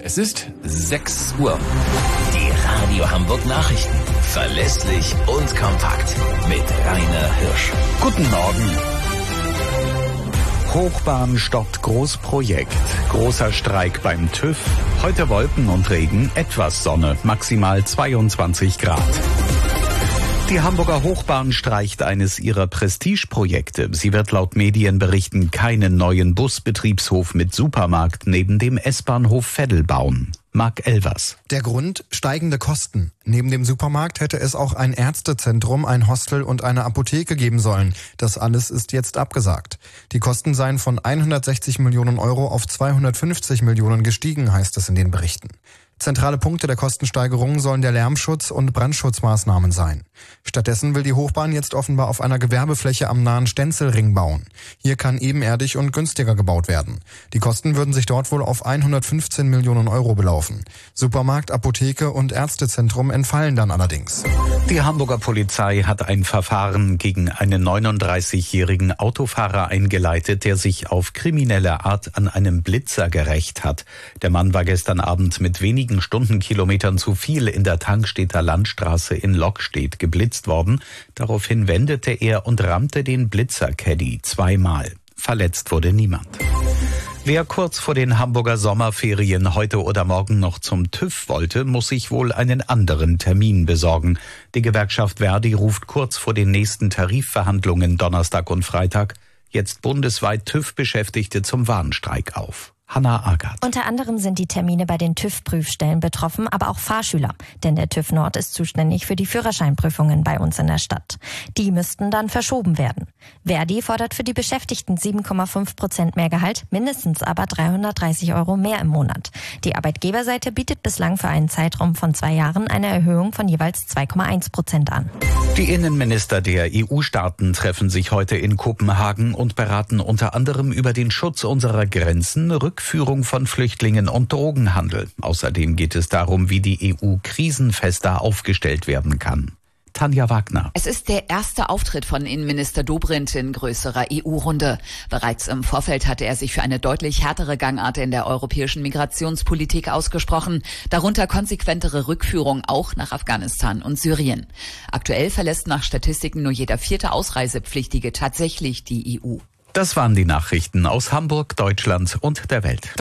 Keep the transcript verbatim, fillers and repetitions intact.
Es ist sechs Uhr. Die Radio Hamburg Nachrichten. Verlässlich und kompakt. Mit Rainer Hirsch. Guten Morgen. Hochbahn stoppt Großprojekt. Großer Streik beim TÜV. Heute Wolken und Regen, etwas Sonne, maximal zweiundzwanzig Grad. Die Hamburger Hochbahn streicht eines ihrer Prestigeprojekte. Sie wird laut Medienberichten keinen neuen Busbetriebshof mit Supermarkt neben dem S-Bahnhof Veddel bauen. Marc Elvers. Der Grund? Steigende Kosten. Neben dem Supermarkt hätte es auch ein Ärztezentrum, ein Hostel und eine Apotheke geben sollen. Das alles ist jetzt abgesagt. Die Kosten seien von hundertsechzig Millionen Euro auf zweihundertfünfzig Millionen gestiegen, heißt es in den Berichten. Zentrale Punkte der Kostensteigerung sollen der Lärmschutz und Brandschutzmaßnahmen sein. Stattdessen will die Hochbahn jetzt offenbar auf einer Gewerbefläche am nahen Stenzelring bauen. Hier kann ebenerdig und günstiger gebaut werden. Die Kosten würden sich dort wohl auf hundertfünfzehn Millionen Euro belaufen. Supermarkt, Apotheke und Ärztezentrum entfallen dann allerdings. Die Hamburger Polizei hat ein Verfahren gegen einen neununddreißigjährigen Autofahrer eingeleitet, der sich auf kriminelle Art an einem Blitzer gerächt hat. Der Mann war gestern Abend mit wenigen Stundenkilometern zu viel in der Tankstedter Landstraße in Lockstedt geblitzt worden. Daraufhin wendete er und rammte den Blitzer-Caddy zweimal. Verletzt wurde niemand. Wer kurz vor den Hamburger Sommerferien heute oder morgen noch zum TÜV wollte, muss sich wohl einen anderen Termin besorgen. Die Gewerkschaft Verdi ruft kurz vor den nächsten Tarifverhandlungen Donnerstag und Freitag jetzt bundesweit TÜV-Beschäftigte zum Warnstreik auf. Hanna Agard. Unter anderem sind die Termine bei den TÜV-Prüfstellen betroffen, aber auch Fahrschüler. Denn der TÜV Nord ist zuständig für die Führerscheinprüfungen bei uns in der Stadt. Die müssten dann verschoben werden. Verdi fordert für die Beschäftigten sieben Komma fünf Prozent mehr Gehalt, mindestens aber dreihundertdreißig Euro mehr im Monat. Die Arbeitgeberseite bietet bislang für einen Zeitraum von zwei Jahren eine Erhöhung von jeweils zwei Komma eins Prozent an. Die Innenminister der E U-Staaten treffen sich heute in Kopenhagen und beraten unter anderem über den Schutz unserer Grenzen, Rückführung von Flüchtlingen und Drogenhandel. Außerdem geht es darum, wie die E U krisenfester aufgestellt werden kann. Tanja Wagner. Es ist der erste Auftritt von Innenminister Dobrindt in größerer E U-Runde. Bereits im Vorfeld hatte er sich für eine deutlich härtere Gangart in der europäischen Migrationspolitik ausgesprochen, darunter konsequentere Rückführung auch nach Afghanistan und Syrien. Aktuell verlässt nach Statistiken nur jeder vierte Ausreisepflichtige tatsächlich die E U. Das waren die Nachrichten aus Hamburg, Deutschland und der Welt.